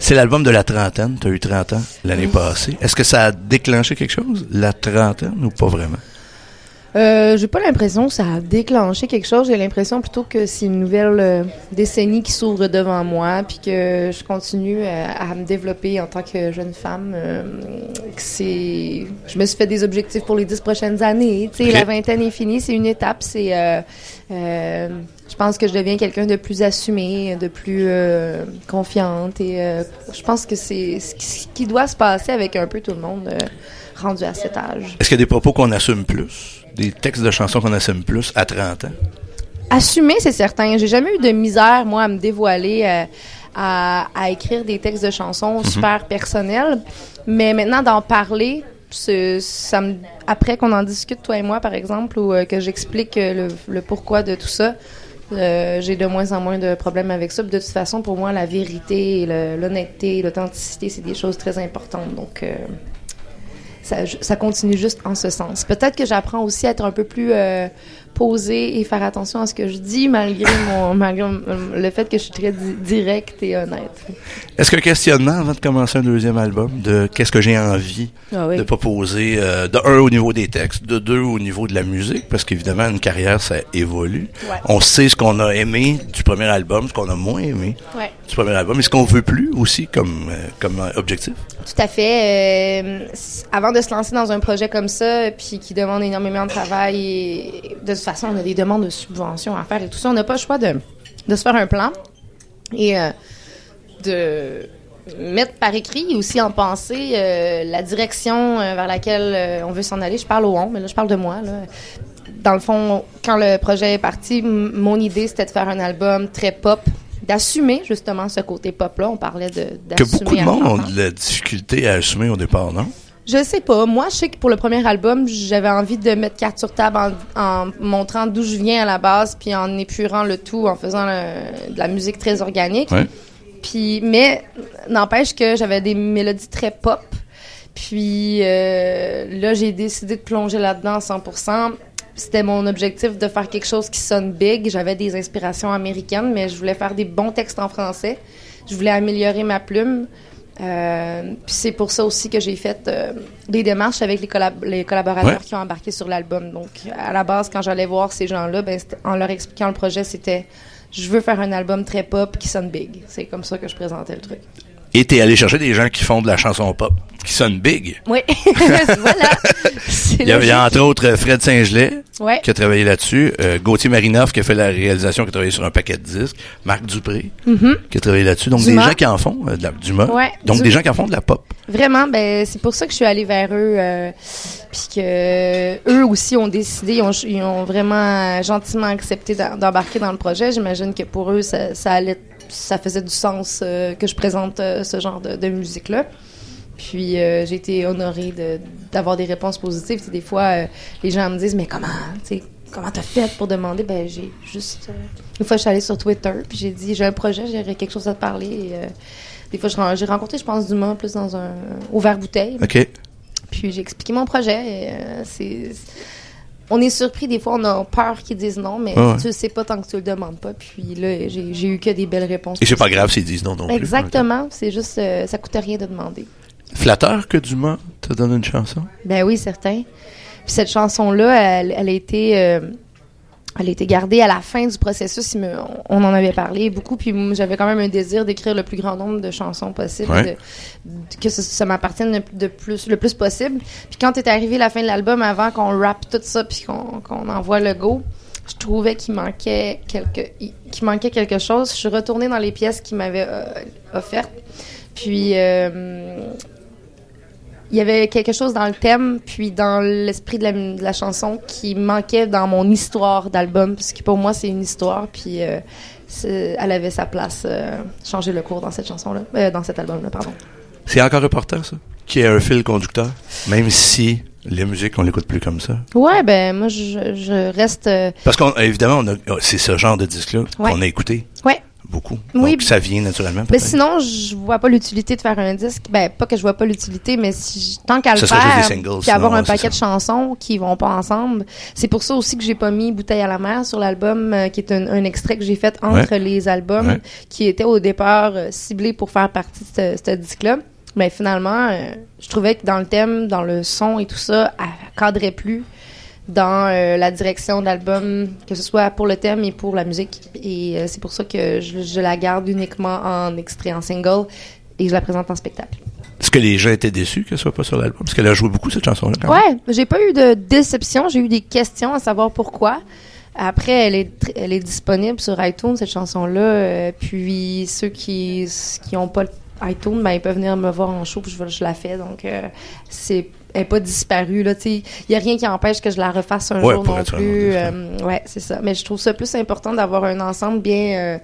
C'est l'album de la trentaine. Tu as eu 30 ans l'année passée. Est-ce que ça a déclenché quelque chose, la trentaine, ou pas vraiment? J'ai pas l'impression que ça a déclenché quelque chose. J'ai l'impression plutôt que c'est une nouvelle décennie qui s'ouvre devant moi, puis que je continue à me développer en tant que jeune femme. Je me suis fait des objectifs pour les 10 prochaines années. Tu sais, la vingtaine est finie, c'est une étape. Je pense que je deviens quelqu'un de plus assumé, de plus confiante, et je pense que c'est ce qui doit se passer avec un peu tout le monde rendu à cet âge. Est-ce qu'il y a des propos qu'on assume plus? Des textes de chansons qu'on assume plus à 30 ans? Assumer, c'est certain. J'ai jamais eu de misère, moi, à me dévoiler, à écrire des textes de chansons super personnels. Mais maintenant, d'en parler, après qu'on en discute, toi et moi, par exemple, ou que j'explique le pourquoi de tout ça, j'ai de moins en moins de problèmes avec ça. Puis de toute façon, pour moi, la vérité, l'honnêteté, l'authenticité, c'est des choses très importantes. Donc, ça continue juste en ce sens. Peut-être que j'apprends aussi à être un peu plus posée et faire attention à ce que je dis, malgré le fait que je suis très directe et honnête. Est-ce qu'un questionnement avant de commencer un deuxième album, de qu'est-ce que j'ai envie de proposer, de un, au niveau des textes, de deux, au niveau de la musique, parce qu'évidemment, une carrière, ça évolue. Ouais. On sait ce qu'on a aimé du premier album, ce qu'on a moins aimé du premier album, et ce qu'on veut plus aussi comme objectif. Tout à fait. Avant de se lancer dans un projet comme ça, puis qui demande énormément de travail, et de toute façon, on a des demandes de subventions à faire et tout ça, on n'a pas le choix de se faire un plan et de mettre par écrit et aussi en pensée la direction vers laquelle on veut s'en aller. Je parle au on, mais là, je parle de moi. Là. Dans le fond, quand le projet est parti, mon idée, c'était de faire un album très pop, d'assumer justement ce côté pop-là. On parlait d'assumer. Que beaucoup de monde ont de la difficulté à assumer au départ, non? Je sais pas. Moi, je sais que pour le premier album, j'avais envie de mettre carte sur table en montrant d'où je viens à la base, puis en épurant le tout, en faisant de la musique très organique. Ouais. Puis, mais n'empêche que j'avais des mélodies très pop. Puis là, j'ai décidé de plonger là-dedans à 100%. C'était mon objectif de faire quelque chose qui sonne big. J'avais des inspirations américaines, mais je voulais faire des bons textes en français. Je voulais améliorer ma plume. Puis c'est pour ça aussi que j'ai fait des démarches avec les collaborateurs qui ont embarqué sur l'album. Donc, à la base, quand j'allais voir ces gens-là, en leur expliquant le projet, c'était « Je veux faire un album très pop qui sonne big ». C'est comme ça que je présentais le truc. Et t'es allé chercher des gens qui font de la chanson pop, qui sonnent big. Oui, voilà. Il y a entre autres Fred Saint-Gelais, qui a travaillé là-dessus, Gauthier Marinoff, qui a fait la réalisation, qui a travaillé sur un paquet de disques, Marc Dupré, qui a travaillé là-dessus. Donc, des gens qui en font, Dumas. Ouais, donc, des gens qui en font de la pop. Vraiment, c'est pour ça que je suis allée vers eux, puis que eux aussi ont décidé, ils ont vraiment gentiment accepté d'embarquer dans le projet. J'imagine que pour eux, ça faisait du sens que je présente ce genre de musique-là. Puis j'ai été honorée d'avoir des réponses positives. Des fois, les gens me disent « Mais comment t'as fait pour demander? » J'ai juste... une fois, je suis allée sur Twitter, puis j'ai dit « J'ai un projet, j'aurais quelque chose à te parler. » Et des fois, j'ai rencontré, je pense, Dumas, plus dans au verre-bouteille. OK. Puis j'ai expliqué mon projet. Et, on est surpris, des fois, on a peur qu'ils disent non, mais tu le sais pas tant que tu le demandes pas. Puis là, j'ai eu que des belles réponses. Et c'est pas grave s'ils disent non non plus. Exactement. C'est juste, ça coûte rien de demander. Flatteur que Dumas te donne une chanson? Ben oui, certain. Puis cette chanson-là, elle a été gardée à la fin du processus. On en avait parlé beaucoup, puis j'avais quand même un désir d'écrire le plus grand nombre de chansons possible, que ça m'appartienne le plus possible. Puis quand est arrivé la fin de l'album, avant qu'on rappe tout ça, puis qu'on envoie le go, je trouvais qu'il manquait quelque chose. Je suis retournée dans les pièces qu'il m'avait offertes, puis il y avait quelque chose dans le thème, puis dans l'esprit de la chanson qui manquait dans mon histoire d'album, parce que pour moi, c'est une histoire, puis elle avait sa place, changer le cours dans cette chanson-là, dans cet album-là, pardon. C'est encore important, ça, qu'il y ait un fil conducteur, même si les musiques, on l'écoute plus comme ça. Ouais, moi, je reste... Parce qu'évidemment, c'est ce genre de disque-là qu'on a écouté. Ouais. beaucoup. Oui. Donc, ça vient naturellement, peut-être. Mais sinon, je vois pas l'utilité de faire un disque. Ben, pas que je vois pas l'utilité, mais tant qu'à le faire, puis avoir un paquet de chansons qui vont pas ensemble. C'est pour ça aussi que j'ai pas mis Bouteille à la mer sur l'album, qui est un extrait que j'ai fait entre les albums, qui était au départ ciblé pour faire partie de ce disque-là. Mais finalement, je trouvais que dans le thème, dans le son et tout ça, elle cadrait plus dans la direction de l'album, que ce soit pour le thème et pour la musique. Et c'est pour ça que je la garde uniquement en extrait, en single, et je la présente en spectacle. Est-ce que les gens étaient déçus qu'elle soit pas sur l'album? Parce qu'elle a joué beaucoup, cette chanson-là, quand même. Ouais, j'ai pas eu de déception, j'ai eu des questions à savoir pourquoi. Après, elle est disponible sur iTunes, cette chanson-là. Puis ceux qui ont pas iTunes, ben, ils peuvent venir me voir en show, puis je la fais. Donc, elle n'est pas disparue, là, tu sais. Il n'y a rien qui empêche que je la refasse un jour non plus. Ouais, c'est ça. Mais je trouve ça plus important d'avoir un ensemble bien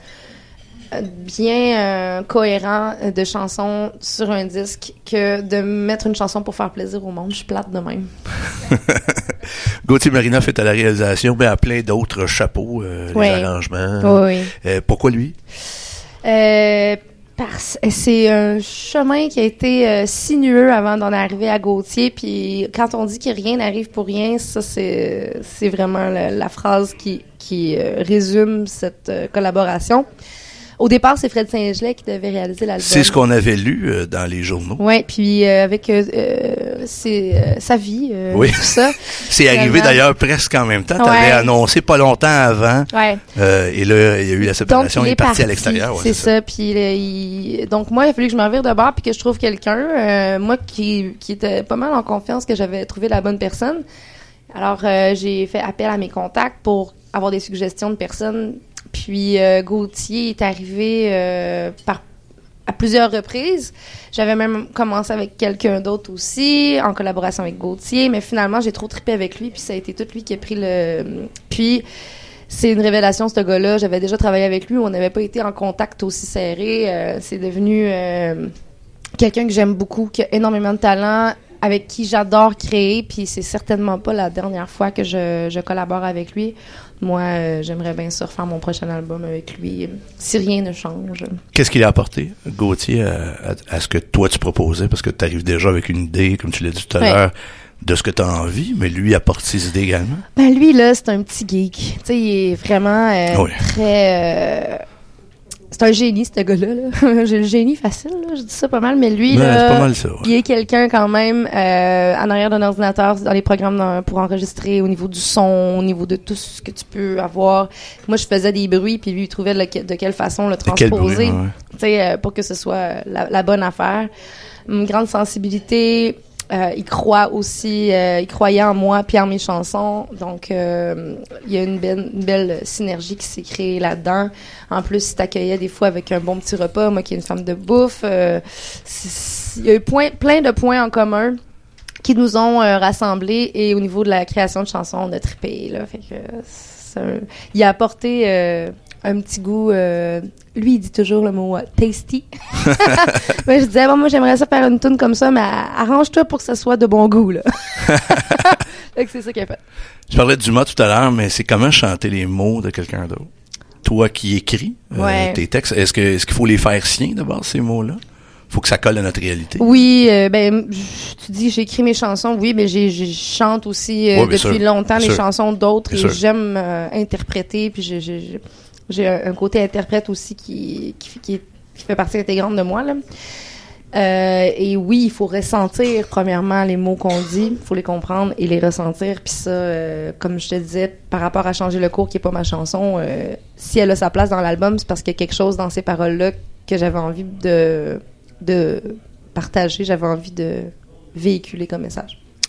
cohérent de chansons sur un disque que de mettre une chanson pour faire plaisir au monde. Je suis plate de même. Gauthier Marinoff est à la réalisation, mais à plein d'autres chapeaux, les arrangements. Oui. Pourquoi lui? C'est un chemin qui a été sinueux avant d'en arriver à Gauthier. Puis quand on dit que rien n'arrive pour rien, ça c'est vraiment la phrase qui résume cette collaboration. Au départ, c'est Fred Saint-Gelais qui devait réaliser l'album. C'est ce qu'on avait lu dans les journaux. Oui, puis avec sa vie, oui. tout ça. C'est arrivé d'ailleurs presque en même temps. Tu avais annoncé pas longtemps avant. Ouais. Et là, il y a eu la séparation. Il est parti à l'extérieur. Ouais, c'est ça. Puis donc moi, il a fallu que je m'en vire de bord puis que je trouve quelqu'un, moi qui était pas mal en confiance que j'avais trouvé la bonne personne. Alors, j'ai fait appel à mes contacts pour avoir des suggestions de personnes. Puis Gauthier est arrivé à plusieurs reprises. J'avais même commencé avec quelqu'un d'autre aussi, en collaboration avec Gauthier, mais finalement, j'ai trop trippé avec lui, puis ça a été tout lui qui a pris le... Puis, c'est une révélation, ce gars-là. J'avais déjà travaillé avec lui, on n'avait pas été en contact aussi serré. C'est devenu quelqu'un que j'aime beaucoup, qui a énormément de talent, avec qui j'adore créer, puis c'est certainement pas la dernière fois que je collabore avec lui. Moi, j'aimerais bien ça refaire mon prochain album avec lui, si rien ne change. Qu'est-ce qu'il a apporté, Gauthier, à ce que toi tu proposais? Parce que tu arrives déjà avec une idée, comme tu l'as dit tout à l'heure, de ce que tu as envie, mais lui apporte ses idées également. Ben lui, là, c'est un petit geek. Tu sais, il est vraiment très... c'est un génie, ce gars-là. Là. J'ai le génie facile, là. Je dis ça pas mal, mais lui, là, c'est pas mal ça, il est quelqu'un quand même en arrière d'un ordinateur, dans les programmes pour enregistrer, au niveau du son, au niveau de tout ce que tu peux avoir. Moi, je faisais des bruits, puis lui, il trouvait de quelle façon le transposer, tu sais, pour que ce soit la bonne affaire. Une grande sensibilité. Il croit aussi, il croyait en moi puis en mes chansons, donc il y a une belle synergie qui s'est créée là-dedans. En plus, il t'accueillait des fois avec un bon petit repas, moi qui est une femme de bouffe. Il y a eu plein de points en commun qui nous ont rassemblés, et au niveau de la création de chansons, on a trippé, là. Fait que il a apporté un petit goût. Lui, il dit toujours le mot tasty. Mais je disais, bon, moi, j'aimerais ça faire une toune comme ça, mais arrange-toi pour que ça soit de bon goût, là. Donc, c'est ça qu'il a fait. Je parlais de Dumas tout à l'heure, mais c'est comment chanter les mots de quelqu'un d'autre? Toi qui écris tes textes, est-ce qu'il faut les faire siens d'abord, ces mots-là? Faut que ça colle à notre réalité. Oui, tu dis j'écris mes chansons, oui, mais je chante aussi depuis longtemps les chansons d'autres, et j'aime interpréter, puis j'ai un côté interprète aussi qui fait partie intégrante de moi, là. Et oui, il faut ressentir premièrement les mots qu'on dit, il faut les comprendre et les ressentir, puis ça, comme je te disais, par rapport à Changer le cours, qui est pas ma chanson, si elle a sa place dans l'album, c'est parce qu'il y a quelque chose dans ces paroles-là que j'avais envie de partager, j'avais envie de véhiculer comme message.